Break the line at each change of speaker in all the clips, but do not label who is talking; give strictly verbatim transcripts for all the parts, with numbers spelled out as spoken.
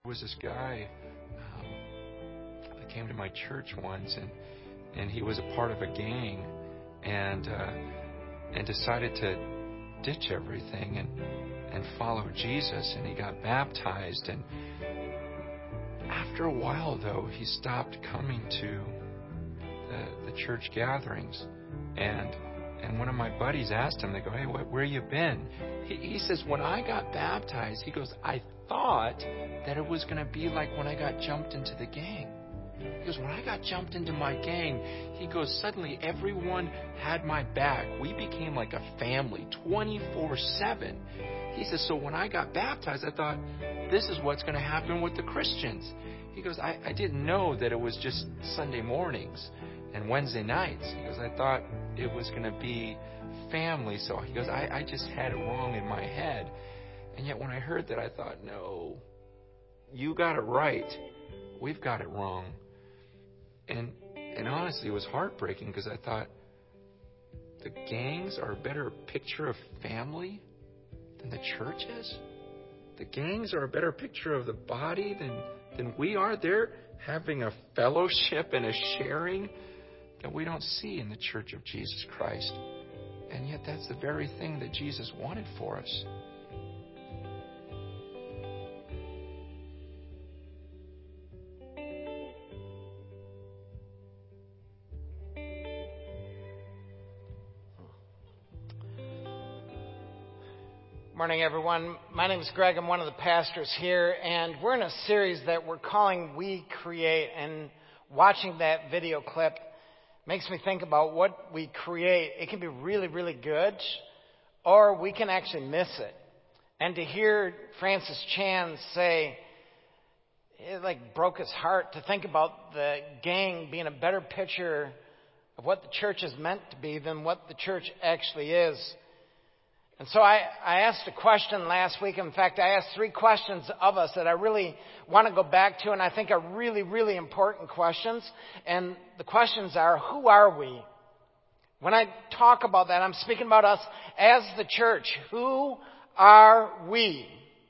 was this guy um, that came to my church once, and and he was a part of a gang, and uh, and decided to ditch everything and and follow Jesus, and he got baptized. And after a while, though, he stopped coming to the, the church gatherings, and and one of my buddies asked him, they go, "Hey, what, where you been?" He, he says, "When I got baptized," he goes, "I thought that it was going to be like when I got jumped into the gang." He goes, "When I got jumped into my gang," he goes, "suddenly everyone had my back. We became like a family, twenty-four seven. He says, "So when I got baptized, I thought, this is what's going to happen with the Christians." He goes, I, I didn't know that it was just Sunday mornings and Wednesday nights." He goes, "I thought it was going to be family." So he goes, I, I just had it wrong in my head. And yet when I heard that, I thought, no, you got it right. We've got it wrong. And and honestly, it was heartbreaking, because I thought, the gangs are a better picture of family than the church is? The gangs are a better picture of the body than, than we are? They're having a fellowship and a sharing that we don't see in the church of Jesus Christ. And yet that's the very thing that Jesus wanted for us.
Morning, everyone. My name is Greg. I'm one of the pastors here, and we're in a series that we're calling We Create. And watching that video clip makes me think about what we create. It can be really, really good, or we can actually miss it. And to hear Francis Chan say, it like broke his heart to think about the gang being a better picture of what the church is meant to be than what the church actually is. And so I, I asked a question last week. In fact, I asked three questions of us that I really want to go back to, and I think are really, really important questions. And the questions are, who are we? When I talk about that, I'm speaking about us as the church. Who are we?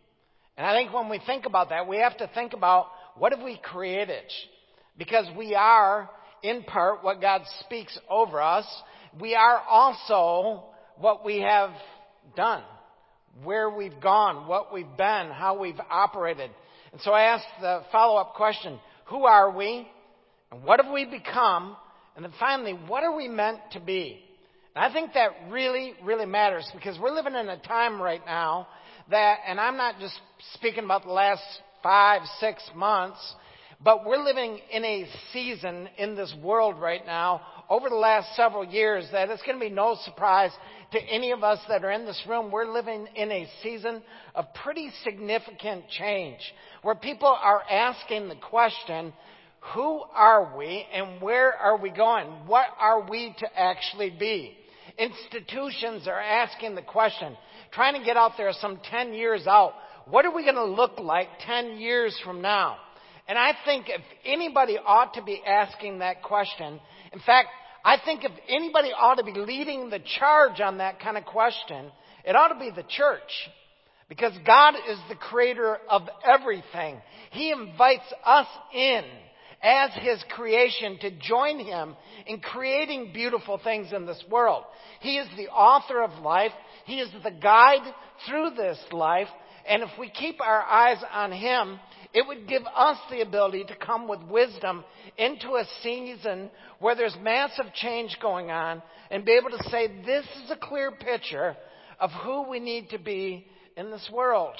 And I think when we think about that, we have to think about, what have we created? Because we are, in part, what God speaks over us. We are also what we have done, where we've gone, what we've been, how we've operated. And so I asked the follow-up question, who are we? And what have we become? And then finally, what are we meant to be? And I think that really, really matters, because we're living in a time right now that, and I'm not just speaking about the last five, six months, but we're living in a season in this world right now, over the last several years, that it's going to be no surprise to any of us that are in this room. We're living in a season of pretty significant change, where people are asking the question, who are we and where are we going? What are we to actually be? Institutions are asking the question, trying to get out there some ten years out. What are we going to look like ten years from now? And I think if anybody ought to be asking that question, in fact, I think if anybody ought to be leading the charge on that kind of question, it ought to be the church. Because God is the creator of everything. He invites us in as His creation to join Him in creating beautiful things in this world. He is the author of life. He is the guide through this life. And if we keep our eyes on Him, it would give us the ability to come with wisdom into a season where there's massive change going on, and be able to say, this is a clear picture of who we need to be in this world.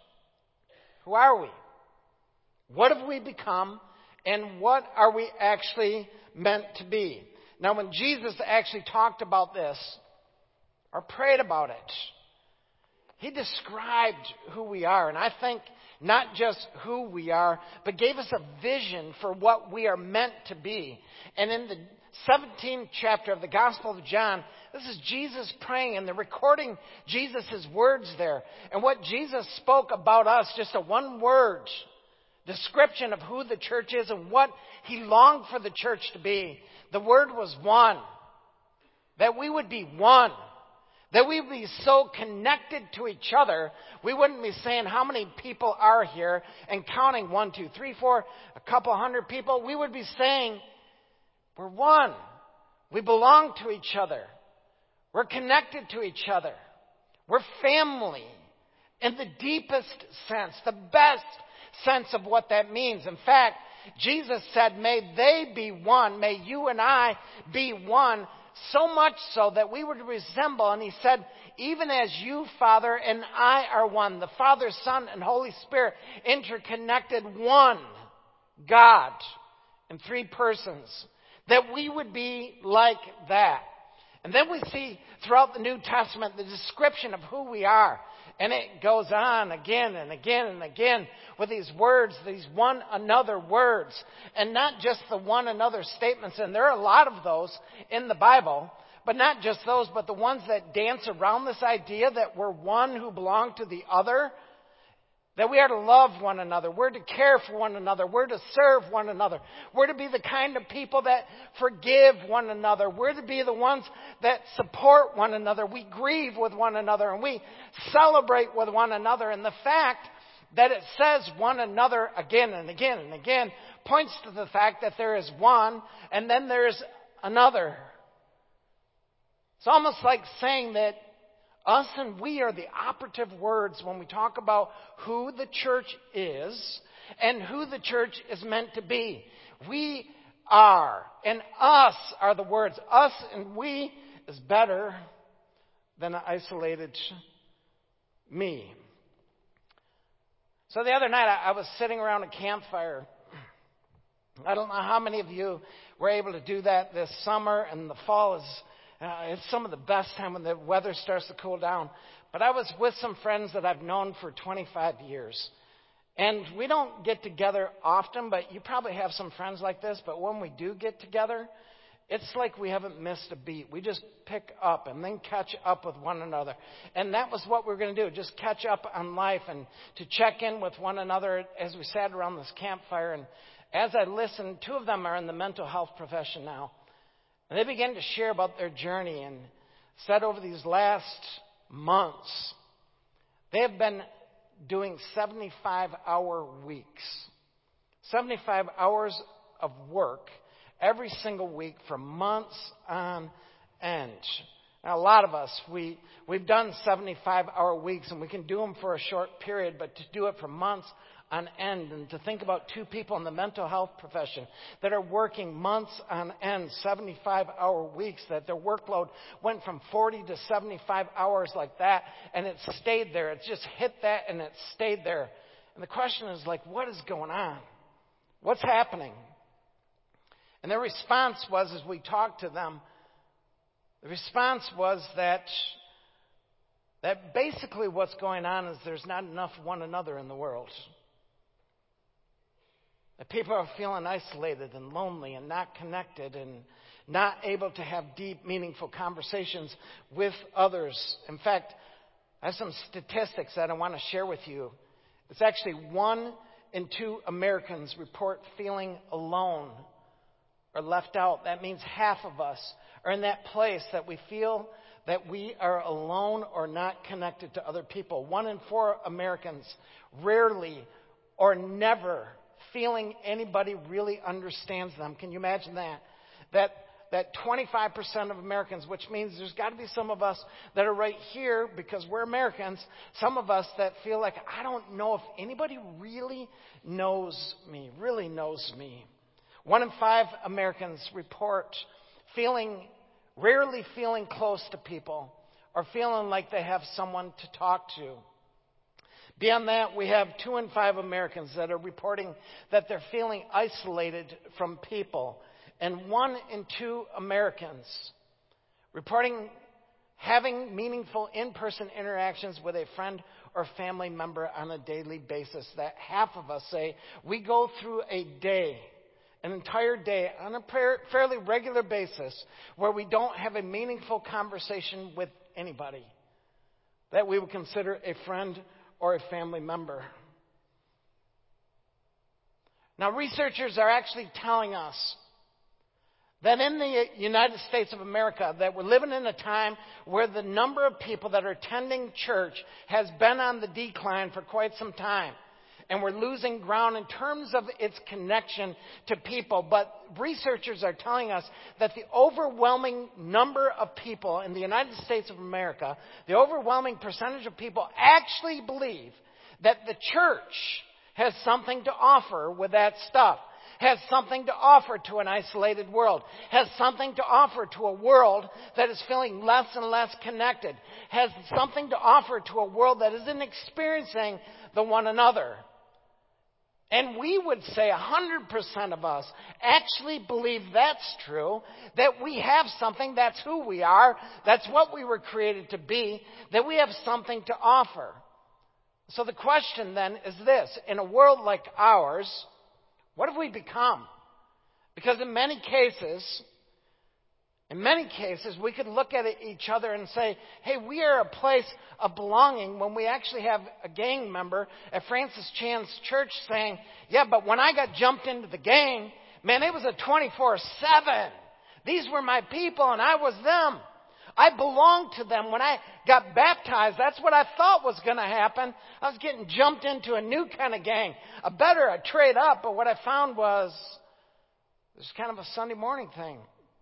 Who are we? What have we become? And what are we actually meant to be? Now, when Jesus actually talked about this, or prayed about it, He described who we are. And I think not just who we are, but gave us a vision for what we are meant to be. And in the seventeenth chapter of the Gospel of John, this is Jesus praying, and they're recording Jesus' words there. And what Jesus spoke about us, just a one-word description of who the church is and what He longed for the church to be. The word was one. That we would be one. That we would be so connected to each other, we wouldn't be saying how many people are here and counting one, two, three, four, a couple hundred people. We would be saying, we're one. We belong to each other. We're connected to each other. We're family in the deepest sense, the best sense of what that means. In fact, Jesus said, may they be one, may you and I be one, so much so that we would resemble, and he said, even as you, Father, and I are one, the Father, Son, and Holy Spirit, interconnected, one God in three persons, that we would be like that. And then we see throughout the New Testament the description of who we are. And it goes on again and again and again with these words, these one another words. And not just the one another statements. And there are a lot of those in the Bible. But not just those, but the ones that dance around this idea that we're one who belong to the other. That we are to love one another. We're to care for one another. We're to serve one another. We're to be the kind of people that forgive one another. We're to be the ones that support one another. We grieve with one another and we celebrate with one another. And the fact that it says one another again and again and again points to the fact that there is one and then there's another. It's almost like saying that us and we are the operative words when we talk about who the church is and who the church is meant to be. We are, and us are the words. Us and we is better than an isolated me. So the other night I was sitting around a campfire. I don't know how many of you were able to do that this summer, and the fall is Uh, it's some of the best time when the weather starts to cool down. But I was with some friends that I've known for twenty-five years. And we don't get together often, but you probably have some friends like this. But when we do get together, it's like we haven't missed a beat. We just pick up and then catch up with one another. And that was what we were going to do, just catch up on life and to check in with one another as we sat around this campfire. And as I listened, two of them are in the mental health profession now. And they began to share about their journey and said over these last months, they have been doing seventy-five hour weeks. seventy-five hours of work every single week for months on end. Now, a lot of us, we, we've done seventy-five hour weeks and we can do them for a short period, but to do it for months on end, and to think about two people in the mental health profession that are working months on end, seventy-five hour weeks, that their workload went from forty to seventy-five hours like that, and it stayed there. It just hit that and it stayed there. And the question is like, what is going on? What's happening? And their response was, as we talked to them, the response was that that basically what's going on is there's not enough one another in the world. That people are feeling isolated and lonely and not connected and not able to have deep, meaningful conversations with others. In fact, I have some statistics that I want to share with you. It's actually one in two Americans report feeling alone or left out. That means half of us are in that place that we feel that we are alone or not connected to other people. One in four Americans rarely or never feeling anybody really understands them. Can you imagine that? That that twenty-five percent of Americans, which means there's got to be some of us that are right here because we're Americans, some of us that feel like, I don't know if anybody really knows me, really knows me. One in five Americans report feeling, rarely feeling close to people or feeling like they have someone to talk to. Beyond that, we have two in five Americans that are reporting that they're feeling isolated from people. And one in two Americans reporting having meaningful in-person interactions with a friend or family member on a daily basis. That half of us say we go through a day, an entire day, on a fairly regular basis where we don't have a meaningful conversation with anybody that we would consider a friend or a family member. Now, researchers are actually telling us that in the United States of America, that we're living in a time where the number of people that are attending church has been on the decline for quite some time. And we're losing ground in terms of its connection to people. But researchers are telling us that the overwhelming number of people in the United States of America, the overwhelming percentage of people actually believe that the church has something to offer with that stuff, has something to offer to an isolated world, has something to offer to a world that is feeling less and less connected, has something to offer to a world that isn't experiencing the one another. And we would say one hundred percent of us actually believe that's true, that we have something, that's who we are, that's what we were created to be, that we have something to offer. So the question then is this: in a world like ours, what have we become? Because in many cases, in many cases, we could look at each other and say, hey, we are a place of belonging, when we actually have a gang member at Francis Chan's church saying, yeah, but when I got jumped into the gang, man, it was a twenty-four seven. These were my people and I was them. I belonged to them. When I got baptized, that's what I thought was going to happen. I was getting jumped into a new kind of gang, a better, a trade up, but what I found was it was kind of a Sunday morning thing.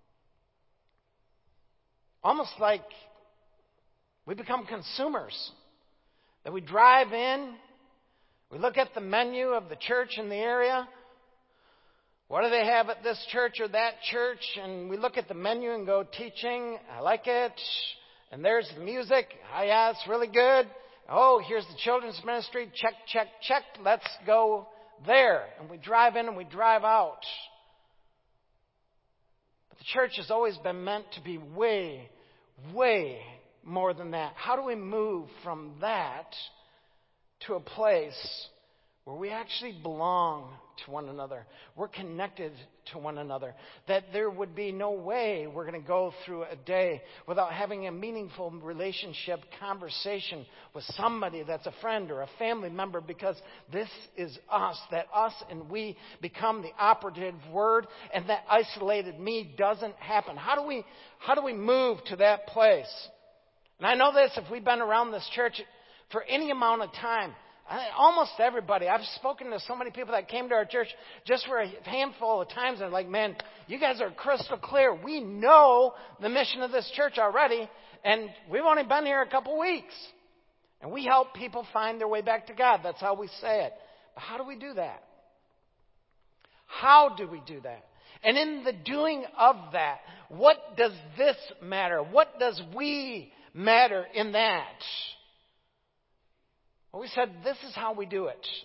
Almost like we become consumers. That we drive in, we look at the menu of the church in the area. What do they have at this church or that church? And we look at the menu and go, teaching, I like it. And there's the music. Oh, yeah, it's really good. Oh, here's the children's ministry. Check, check, check. Let's go there. And we drive in and we drive out. But the church has always been meant to be way, way more than that. How do we move from that to a place where we actually belong to one another? We're connected to one another. That there would be no way we're going to go through a day without having a meaningful relationship, conversation with somebody that's a friend or a family member, because this is us. That us and we become the operative word, and that isolated me doesn't happen. How do we, how do we move to that place? And I know this, if we've been around this church for any amount of time, I, almost everybody, I've spoken to so many people that came to our church just for a handful of times, and they're like, man, you guys are crystal clear. We know the mission of this church already, and we've only been here a couple weeks. And we help people find their way back to God. That's how we say it. But how do we do that? How do we do that? And in the doing of that, what does this matter? What does we matter in that? Well, we said this is how we do it.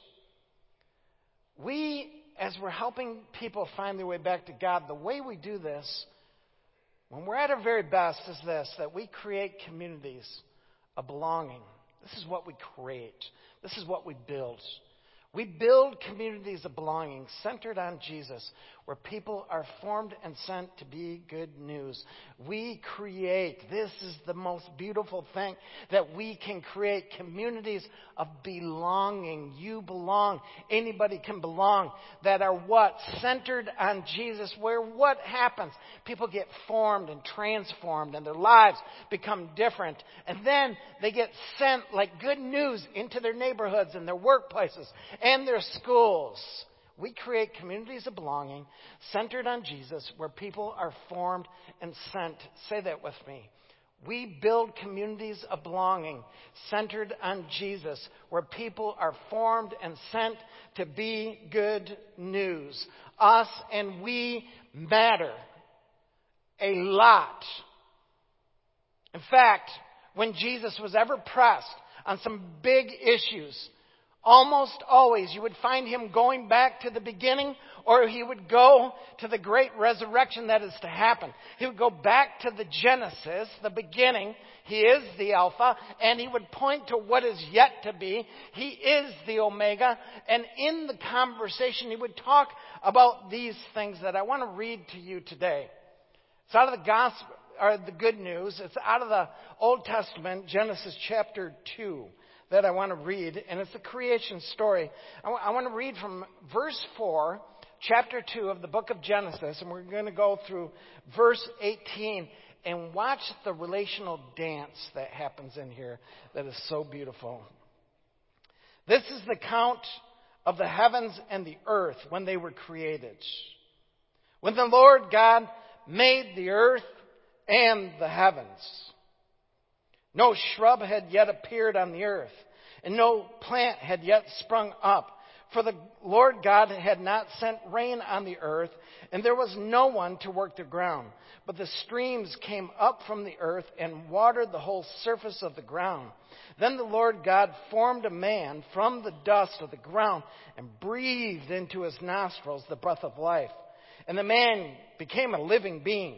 We, as we're helping people find their way back to God, the way we do this, when we're at our very best, is this: that we create communities of belonging. This is what we create. This is what we build. We build communities of belonging centered on Jesus, where people are formed and sent to be good news. We create, this is the most beautiful thing, that we can create communities of belonging. You belong. Anybody can belong. That are what? Centered on Jesus, where what happens? People get formed and transformed, and their lives become different. And then they get sent like good news into their neighborhoods and their workplaces and their schools. We create communities of belonging centered on Jesus, where people are formed and sent. Say that with me. We build communities of belonging centered on Jesus, where people are formed and sent to be good news. Us and we matter a lot. In fact, when Jesus was ever pressed on some big issues, almost always you would find him going back to the beginning, or he would go to the great resurrection that is to happen. He would go back to the Genesis, the beginning. He is the Alpha, and he would point to what is yet to be. He is the Omega, and in the conversation he would talk about these things that I want to read to you today. It's out of the gospel, or the good news. It's out of the Old Testament, Genesis chapter two. That I want to read, and it's the creation story. I, w- I want to read from verse four chapter two of the book of Genesis, and we're going to go through verse eighteen and watch the relational dance that happens in here that is so beautiful. This is the count of the heavens and the earth when they were created. When the Lord God made the earth and the heavens, no shrub had yet appeared on the earth, and no plant had yet sprung up. For the Lord God had not sent rain on the earth, and there was no one to work the ground. But the streams came up from the earth and watered the whole surface of the ground. Then the Lord God formed a man from the dust of the ground and breathed into his nostrils the breath of life. And the man became a living being.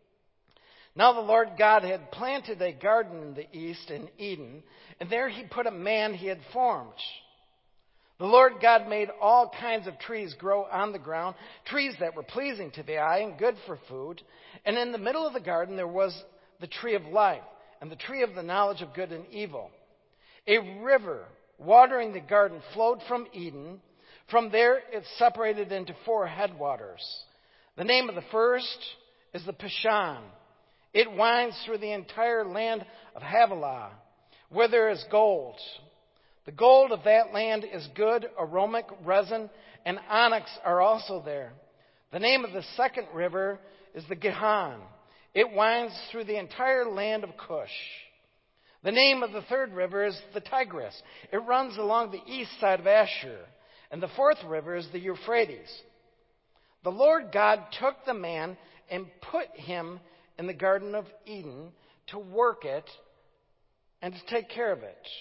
Now the Lord God had planted a garden in the east in Eden, and there he put a man he had formed. The Lord God made all kinds of trees grow on the ground, trees that were pleasing to the eye and good for food. And in the middle of the garden there was the tree of life and the tree of the knowledge of good and evil. A river watering the garden flowed from Eden. From there it separated into four headwaters. The name of the first is the Pishon. It winds through the entire land of Havilah, where there is gold. The gold of that land is good, aromatic resin, and onyx are also there. The name of the second river is the Gihon. It winds through the entire land of Cush. The name of the third river is the Tigris. It runs along the east side of Ashur. And the fourth river is the Euphrates. The Lord God took the man and put him in the Garden of Eden to work it and to take care of it.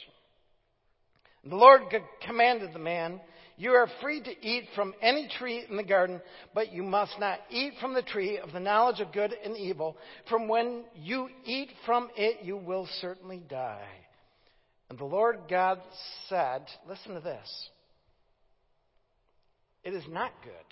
The Lord commanded the man, "You are free to eat from any tree in the garden, but you must not eat from the tree of the knowledge of good and evil. From when you eat from it, you will certainly die." And the Lord God said, listen to this, "It is not good."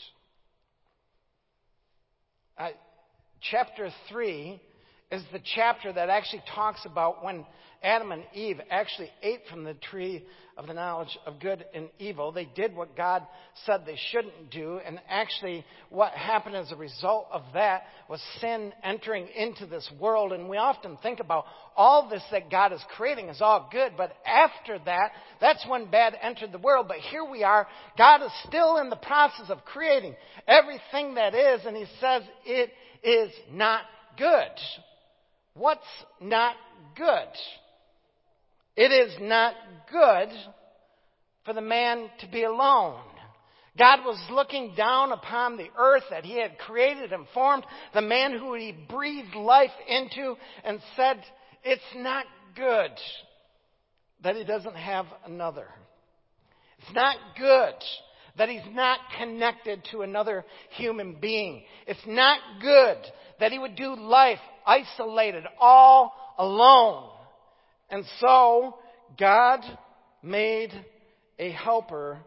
Uh, chapter three is the chapter that actually talks about when Adam and Eve actually ate from the tree of the knowledge of good and evil. They did what God said they shouldn't do, and actually what happened as a result of that was sin entering into this world. And we often think about all this that God is creating is all good, but after that, that's when bad entered the world. But here we are, God is still in the process of creating everything that is, and He says it is not good. What's not good? It is not good for the man to be alone. God was looking down upon the earth that He had created and formed, the man who He breathed life into, and said, it's not good that he doesn't have another. It's not good that he's not connected to another human being. It's not good that he would do life isolated, all alone. And so, God made a helper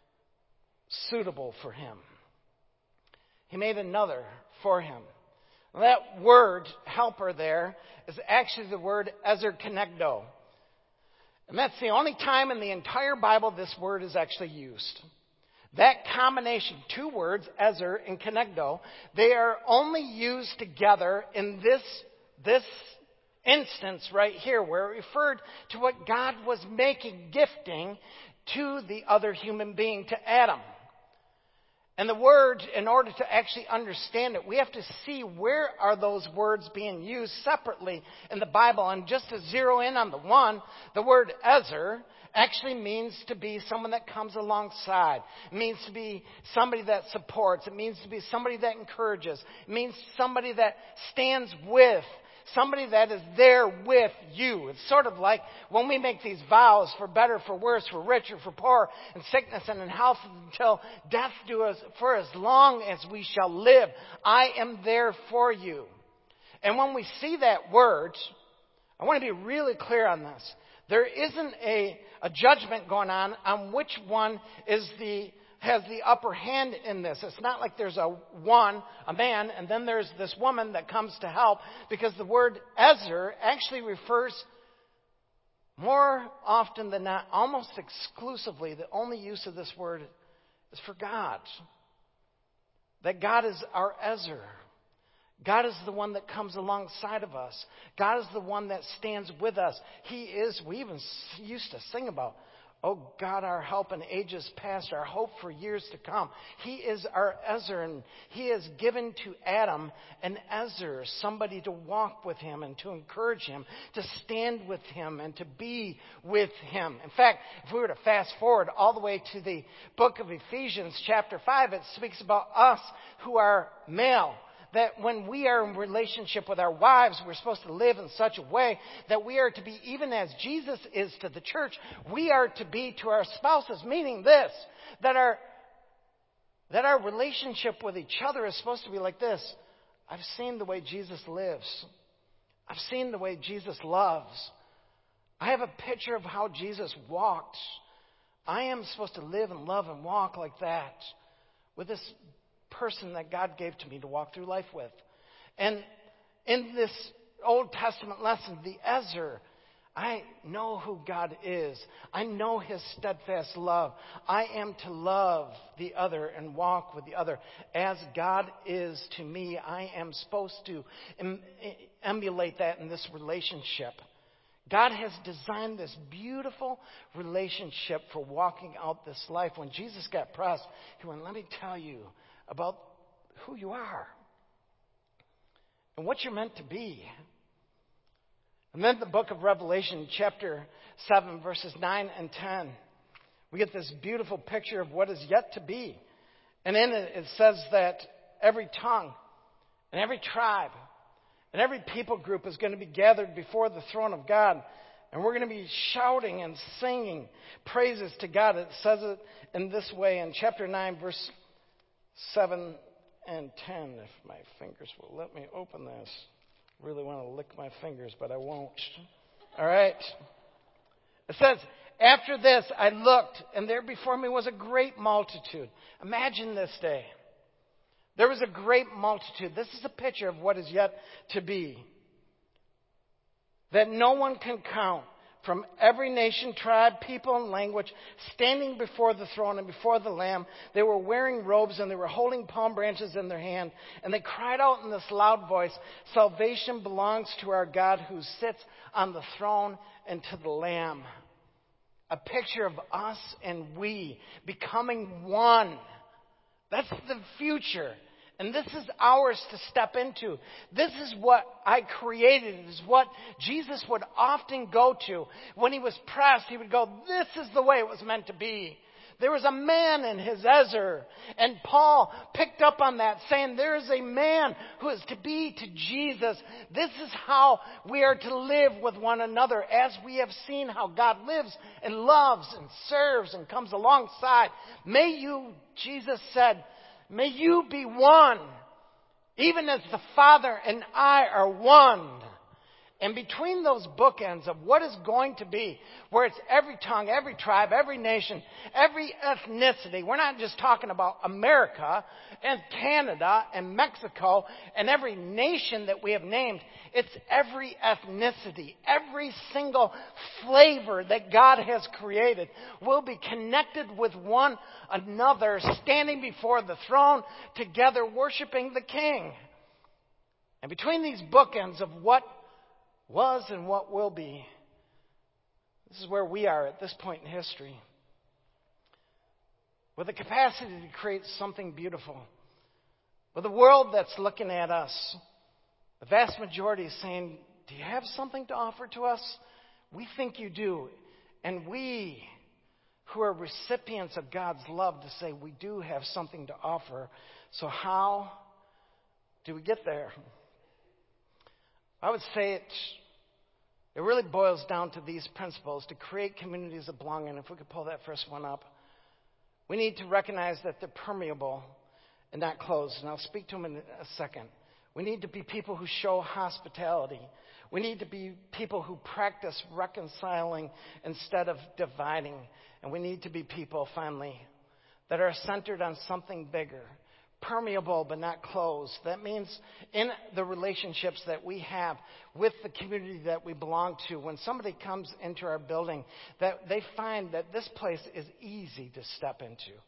suitable for him. He made another for him. That word, helper, there is actually the word ezer kenegdo. And that's the only time in the entire Bible this word is actually used. That combination, two words, ezer and kenegdo, they are only used together in this, this instance right here, where it referred to what God was making, gifting to the other human being, to Adam. And the word, in order to actually understand it, we have to see where are those words being used separately in the Bible. And just to zero in on the one, the word ezer actually means to be someone that comes alongside. It means to be somebody that supports. It means to be somebody that encourages. It means somebody that stands with. Somebody that is there with you. It's sort of like when we make these vows for better, for worse, for richer, for poor, in sickness and in health, until death do us for as long as we shall live. I am there for you. And when we see that word, I want to be really clear on this. There isn't a, a judgment going on on which one is the has the upper hand in this. It's not like there's a one, a man, and then there's this woman that comes to help, because the word ezer actually refers more often than not, almost exclusively, the only use of this word is for God. that God is our Ezer. God is the one that comes alongside of us. God is the one that stands with us. He is, we even used to sing about, oh God, our help in ages past, our hope for years to come. He is our Ezer, and He has given to Adam an Ezer, somebody to walk with him and to encourage him, to stand with him and to be with him. In fact, if we were to fast forward all the way to the book of Ephesians chapter five, it speaks about us who are male. That when we are in relationship with our wives, we're supposed to live in such a way that we are to be, even as Jesus is to the church, we are to be to our spouses, meaning this, that our, that our relationship with each other is supposed to be like this. I've seen the way Jesus lives. I've seen the way Jesus loves. I have a picture of how Jesus walked. I am supposed to live and love and walk like that with this person that God gave to me to walk through life with. And in this Old Testament lesson, the Ezer, I know who God is. I know His steadfast love. I am to love the other and walk with the other. As God is to me, I am supposed to em- emulate that in this relationship. God has designed this beautiful relationship for walking out this life. When Jesus got pressed, He went, let me tell you about who you are and what you're meant to be. And then the book of Revelation, chapter seven, verses nine and ten, we get this beautiful picture of what is yet to be. And in it, it says that every tongue and every tribe and every people group is going to be gathered before the throne of God. And we're going to be shouting and singing praises to God. It says it in this way in chapter nine, verse seven and ten, if my fingers will let me open this. Really want to lick my fingers, but I won't. All right. It says, after this I looked, and there before me was a great multitude. Imagine this day. There was a great multitude. This is a picture of what is yet to be. That no one can count. From every nation, tribe, people, and language, standing before the throne and before the Lamb. They were wearing robes and they were holding palm branches in their hand. And they cried out in this loud voice, salvation belongs to our God who sits on the throne and to the Lamb. A picture of us and we becoming one. That's the future. And this is ours to step into. This is what I created. It is what Jesus would often go to. When He was pressed, He would go, this is the way it was meant to be. There was a man in His Ezer. And Paul picked up on that, saying there is a man who is to be to Jesus. This is how we are to live with one another, as we have seen how God lives and loves and serves and comes alongside. May you, Jesus said, may you be one, even as the Father and I are one. And between those bookends of what is going to be, where it's every tongue, every tribe, every nation, every ethnicity, we're not just talking about America and Canada and Mexico and every nation that we have named. It's every ethnicity, every single flavor that God has created will be connected with one another, standing before the throne together, worshiping the King. And between these bookends of what was and what will be, this is where we are at this point in history, with the capacity to create something beautiful, with a world that's looking at us. The vast majority is saying, do you have something to offer to us? We think you do. And we, who are recipients of God's love, to say we do have something to offer. So how do we get there? I would say it, it really boils down to these principles to create communities of belonging. If we could pull that first one up. We need to recognize that they're permeable and not closed. And I'll speak to them in a second. We need to be people who show hospitality. We need to be people who practice reconciling instead of dividing. And we need to be people, finally, that are centered on something bigger. Permeable but not closed. That means in the relationships that we have with the community that we belong to, when somebody comes into our building, that they find that this place is easy to step into.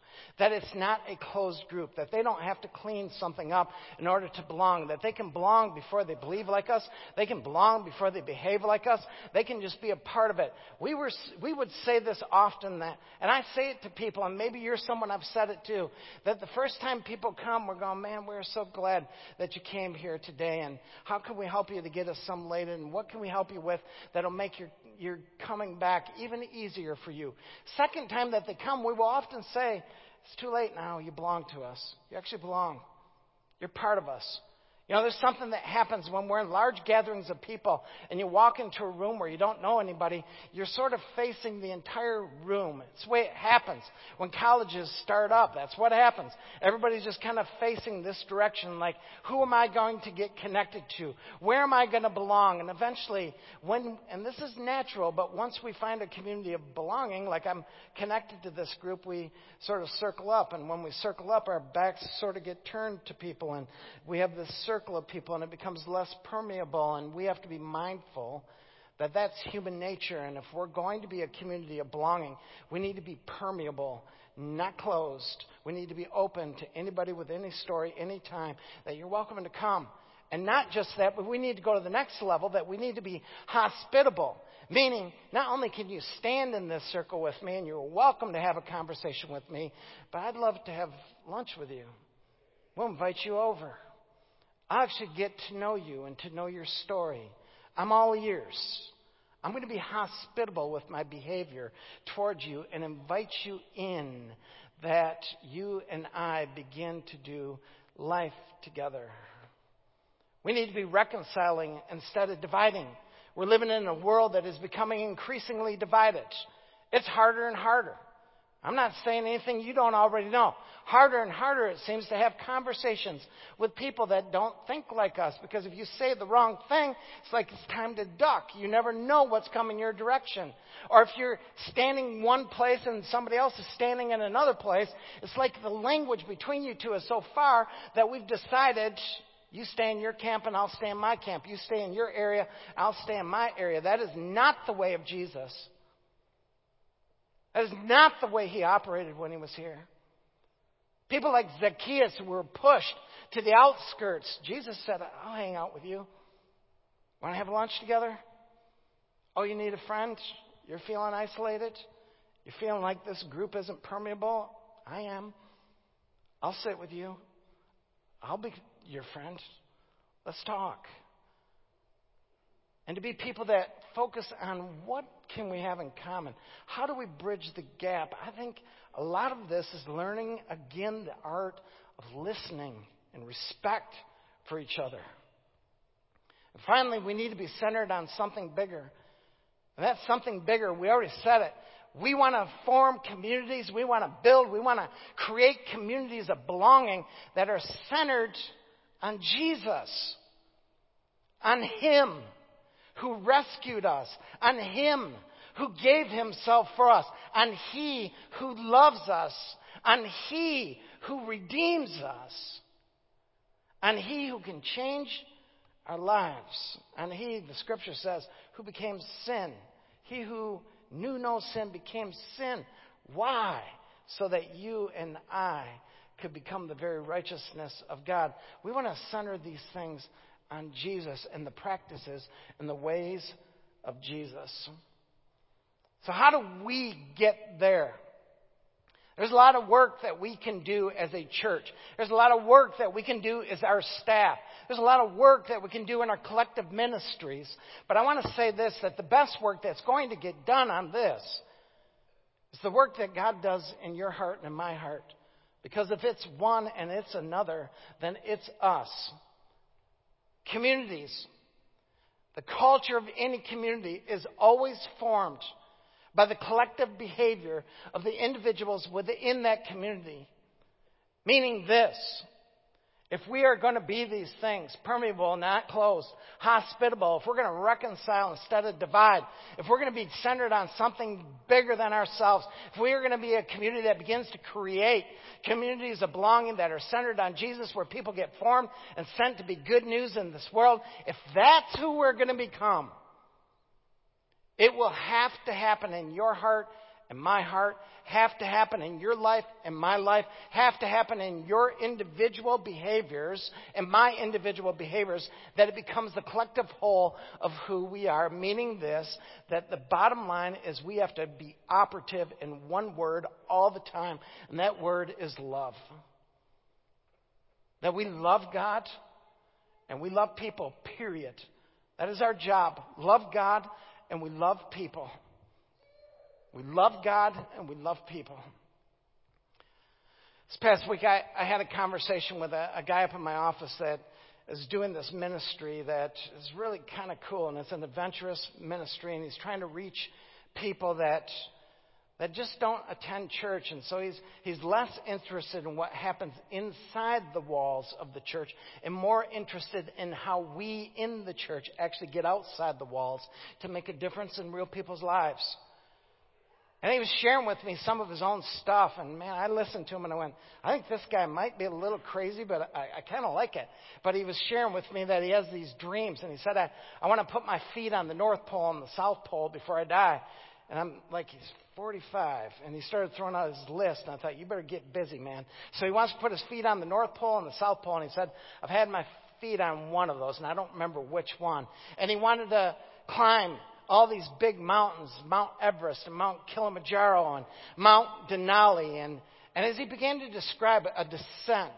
That it's not a closed group, that they don't have to clean something up in order to belong, that they can belong before they believe like us, they can belong before they behave like us, they can just be a part of it. We were we would say this often, that, and I say it to people, and maybe you're someone I've said it to, that the first time people come, we're going, man, we're so glad that you came here today, and how can we help you to get assimilated, and what can we help you with that'll make your your coming back even easier for you. Second time that they come, we will often say, it's too late now. You belong to us. You actually belong. You're part of us. You know, there's something that happens when we're in large gatherings of people and you walk into a room where you don't know anybody. You're sort of facing the entire room. It's the way it happens. When colleges start up, that's what happens. Everybody's just kind of facing this direction, like, who am I going to get connected to? Where am I going to belong? And eventually, when, and this is natural, but once we find a community of belonging, like I'm connected to this group, we sort of circle up. And when we circle up, our backs sort of get turned to people, and we have this circle of people, and it becomes less permeable, and we have to be mindful that that's human nature. And if we're going to be a community of belonging, we need to be permeable, not closed. We need to be open to anybody with any story, any time, that you're welcome to come. And not just that, but we need to go to the next level, that we need to be hospitable. Meaning, not only can you stand in this circle with me and you're welcome to have a conversation with me, but I'd love to have lunch with you. We'll invite you over. I actually get to know you and to know your story. I'm all ears. I'm going to be hospitable with my behavior towards you and invite you in, that you and I begin to do life together. We need to be reconciling instead of dividing. We're living in a world that is becoming increasingly divided. It's harder and harder. I'm not saying anything you don't already know. Harder and harder it seems to have conversations with people that don't think like us. Because if you say the wrong thing, it's like it's time to duck. You never know what's coming your direction. Or if you're standing one place and somebody else is standing in another place, it's like the language between you two is so far that we've decided, you stay in your camp and I'll stay in my camp. You stay in your area, I'll stay in my area. That is not the way of Jesus. That is not the way he operated when he was here. People like Zacchaeus were pushed to the outskirts. Jesus said, I'll hang out with you. Want to have lunch together? Oh, you need a friend? You're feeling isolated? You're feeling like this group isn't permeable? I am. I'll sit with you. I'll be your friend. Let's talk. And to be people that focus on what can we have in common. How do we bridge the gap? I think a lot of this is learning, again, the art of listening and respect for each other. And finally, we need to be centered on something bigger. And that's something bigger. We already said it. We want to form communities. We want to build. We want to create communities of belonging that are centered on Jesus, on Him who rescued us, on Him who gave Himself for us, on He who loves us, on He who redeems us, on He who can change our lives, on He, the Scripture says, who became sin. He who knew no sin became sin. Why? So that you and I could become the very righteousness of God. We want to center these things on Jesus and the practices and the ways of Jesus. So how do we get there? There's a lot of work that we can do as a church. There's a lot of work that we can do as our staff. There's a lot of work that we can do in our collective ministries. But I want to say this, that the best work that's going to get done on this is the work that God does in your heart and in my heart. Because if it's one and it's another, then it's us. Communities. The culture of any community is always formed by the collective behavior of the individuals within that community. Meaning this, if we are going to be these things, permeable, not closed, hospitable, if we're going to reconcile instead of divide, if we're going to be centered on something bigger than ourselves, if we are going to be a community that begins to create communities of belonging that are centered on Jesus, where people get formed and sent to be good news in this world, if that's who we're going to become, it will have to happen in your heart and my heart, have to happen in your life and my life, have to happen in your individual behaviors and my individual behaviors, that it becomes the collective whole of who we are, meaning this, that the bottom line is we have to be operative in one word all the time, and that word is love. That we love God and we love people, period. That is our job. Love God and we love people. We love God and we love people. This past week, I, I had a conversation with a, a guy up in my office that is doing this ministry that is really kind of cool, and it's an adventurous ministry, and he's trying to reach people that that just don't attend church, and so he's he's less interested in what happens inside the walls of the church and more interested in how we in the church actually get outside the walls to make a difference in real people's lives. And he was sharing with me some of his own stuff. And, man, I listened to him and I went, I think this guy might be a little crazy, but I, I kind of like it. But he was sharing with me that he has these dreams. And he said, I, I want to put my feet on the North Pole and the South Pole before I die. And I'm like, he's forty-five. And he started throwing out his list. And I thought, you better get busy, man. So he wants to put his feet on the North Pole and the South Pole. And he said, I've had my feet on one of those, and I don't remember which one. And he wanted to climb all these big mountains, Mount Everest and Mount Kilimanjaro and Mount Denali. And, and as he began to describe a descent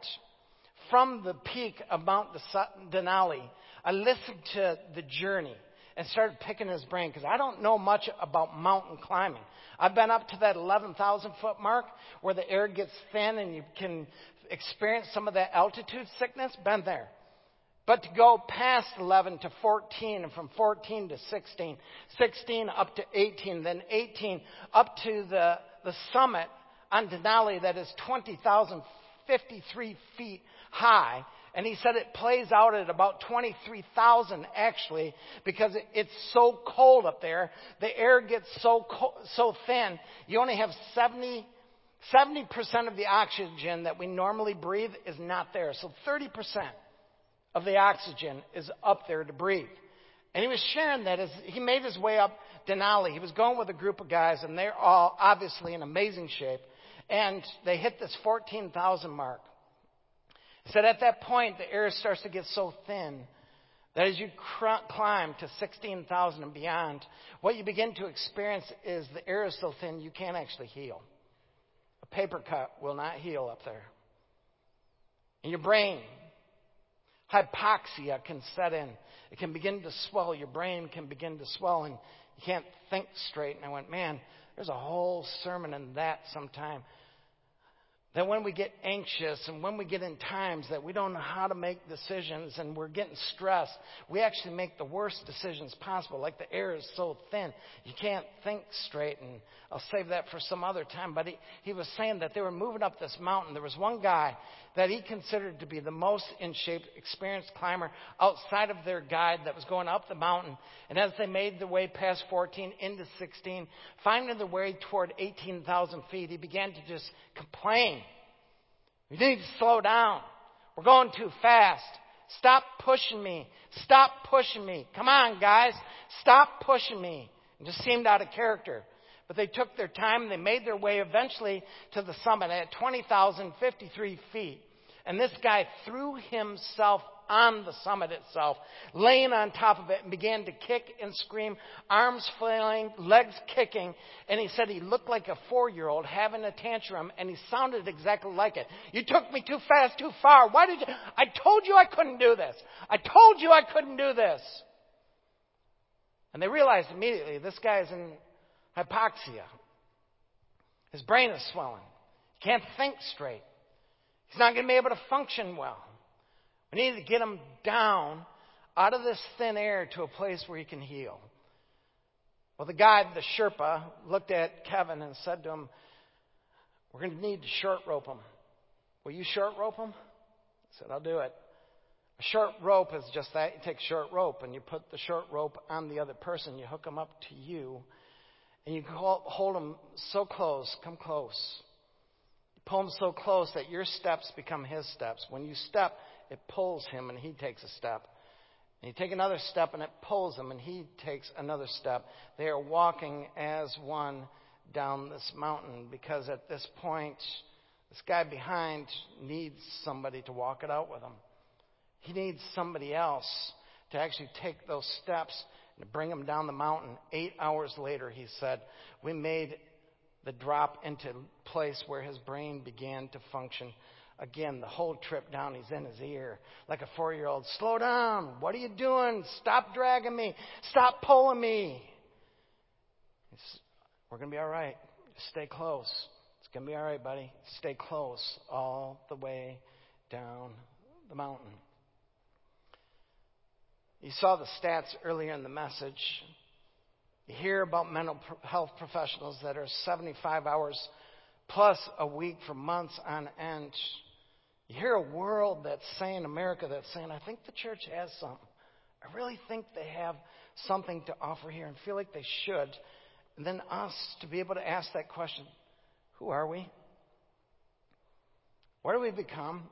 from the peak of Mount Denali, I listened to the journey and started picking his brain, because I don't know much about mountain climbing. I've been up to that eleven thousand foot mark where the air gets thin and you can experience some of that altitude sickness. Been there. But to go past eleven to fourteen, and from fourteen to sixteen, sixteen up to eighteen, then eighteen up to the, the summit on Denali that is twenty thousand fifty-three feet high. And he said it plays out at about twenty-three thousand actually, because it, it's so cold up there. The air gets so cold, so thin, you only have seventy, seventy percent of the oxygen that we normally breathe is not there. So thirty percent of the oxygen is up there to breathe. And he was sharing that as he made his way up Denali. He was going with a group of guys, and they're all obviously in amazing shape. And they hit this fourteen thousand mark. He said at that point, the air starts to get so thin that as you cr- climb to sixteen thousand and beyond, what you begin to experience is the air is so thin you can't actually heal. A paper cut will not heal up there. In your brain, hypoxia can set in. It can begin to swell. Your brain can begin to swell, and you can't think straight. And I went, man, there's a whole sermon in that sometime. That when we get anxious and when we get in times that we don't know how to make decisions and we're getting stressed, we actually make the worst decisions possible. Like the air is so thin, you can't think straight. And I'll save that for some other time. But he, he was saying that they were moving up this mountain. There was one guy that he considered to be the most in shape, experienced climber outside of their guide that was going up the mountain. And as they made their way past fourteen into sixteen, finding their way toward eighteen thousand feet, he began to just complain. You need to slow down. We're going too fast. Stop pushing me. Stop pushing me. Come on, guys. Stop pushing me. It just seemed out of character. But they took their time. They made their way eventually to the summit at twenty thousand fifty-three feet. And this guy threw himself on the summit itself, laying on top of it, and began to kick and scream, arms flailing, legs kicking. And he said he looked like a four-year-old having a tantrum, and he sounded exactly like it. You took me too fast, too far. Why did you? I told you I couldn't do this. I told you I couldn't do this. And they realized immediately this guy is in hypoxia. His brain is swelling. He can't think straight. He's not going to be able to function well. We need to get him down out of this thin air to a place where he can heal. Well, the guide, the Sherpa, looked at Kevin and said to him, we're going to need to short rope him. Will you short rope him? I said, I'll do it. A short rope is just that. You take short rope and you put the short rope on the other person. You hook them up to you. And you hold them so close, come close. You pull them so close that your steps become his steps. When you step, it pulls him and he takes a step. And you take another step and it pulls him and he takes another step. They are walking as one down this mountain, because at this point, this guy behind needs somebody to walk it out with him. He needs somebody else to actually take those steps and to bring him down the mountain. Eight hours later, he said, we made the drop into a place where his brain began to function. Again, the whole trip down, he's in his ear like a four-year-old. Slow down. What are you doing? Stop dragging me. Stop pulling me. It's, we're going to be all right. Just stay close. It's going to be all right, buddy. Stay close all the way down the mountain. You saw the stats earlier in the message. You hear about mental health professionals that are seventy-five hours plus a week for months on end. You hear a world that's saying, America, that's saying, I think the church has something. I really think they have something to offer here and feel like they should. And then us to be able to ask that question, who are we? What do we become?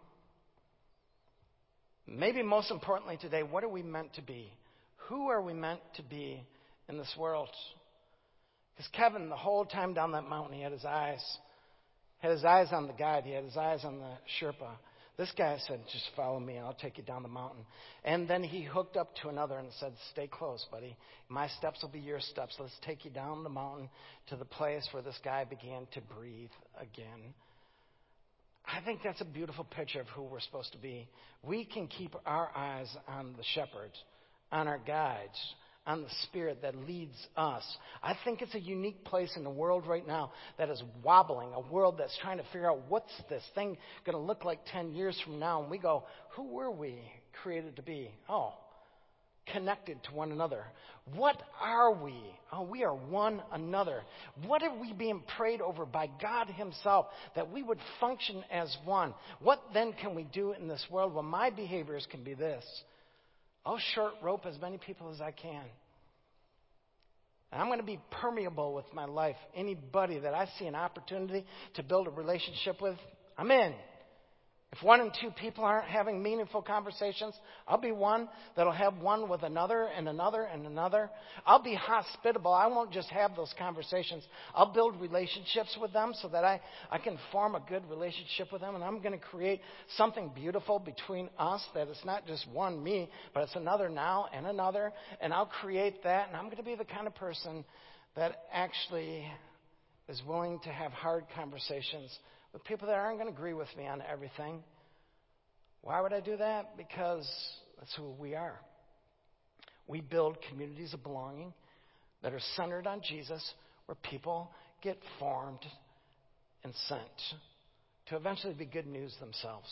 Maybe most importantly today, what are we meant to be? Who are we meant to be in this world? Because Kevin, the whole time down that mountain, he had his eyes. Had his eyes on the guide. He had his eyes on the Sherpa. This guy said, just follow me and I'll take you down the mountain. And then he hooked up to another and said, stay close, buddy. My steps will be your steps. Let's take you down the mountain to the place where this guy began to breathe again. I think that's a beautiful picture of who we're supposed to be. We can keep our eyes on the shepherd, on our guides, on the Spirit that leads us. I think it's a unique place in the world right now that is wobbling, a world that's trying to figure out what's this thing going to look like ten years from now. And we go, who were we created to be? Oh, connected to one another. What are we? Oh, we are one another. What are we being prayed over by God himself that we would function as one? What then can we do in this world? Well, my behaviors can be this. I'll short rope as many people as I can. And I'm going to be permeable with my life. Anybody that I see an opportunity to build a relationship with, I'm in. If one and two people aren't having meaningful conversations, I'll be one that'll have one with another and another and another. I'll be hospitable. I won't just have those conversations. I'll build relationships with them so that I, I can form a good relationship with them. And I'm going to create something beautiful between us that it's not just one me, but it's another now and another. And I'll create that. And I'm going to be the kind of person that actually is willing to have hard conversations with people that aren't going to agree with me on everything. Why would I do that? Because that's who we are. We build communities of belonging that are centered on Jesus, where people get formed and sent to eventually be good news themselves.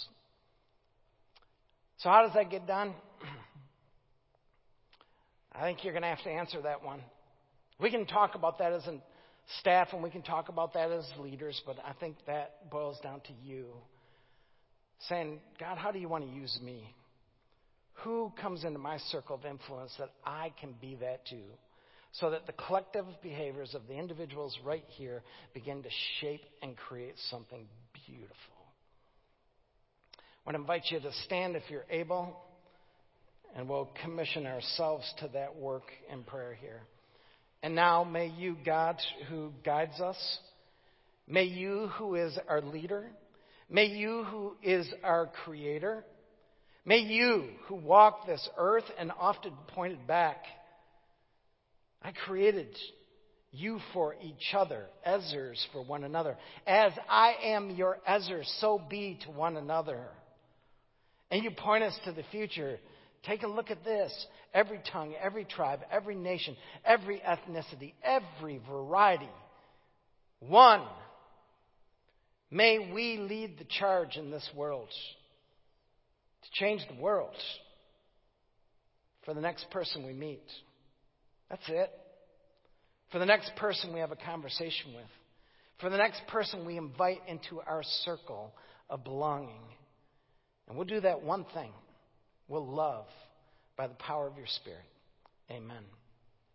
So how does that get done? I think you're going to have to answer that one. We can talk about that as an staff, and we can talk about that as leaders, but I think that boils down to you saying, God, how do you want to use me? Who comes into my circle of influence that I can be that to, so that the collective behaviors of the individuals right here begin to shape and create something beautiful? I want to invite you to stand if you're able, and we'll commission ourselves to that work in prayer here. And now may you, God, who guides us, may you who is our leader, may you who is our creator, may you who walk this earth and often pointed back, I created you for each other, Ezers for one another. As I am your Ezer, so be to one another. And you point us to the future. Take a look at this. Every tongue, every tribe, every nation, every ethnicity, every variety. One. May we lead the charge in this world to change the world for the next person we meet. That's it. For the next person we have a conversation with. For the next person we invite into our circle of belonging. And we'll do that one thing. We'll love by the power of your Spirit. Amen.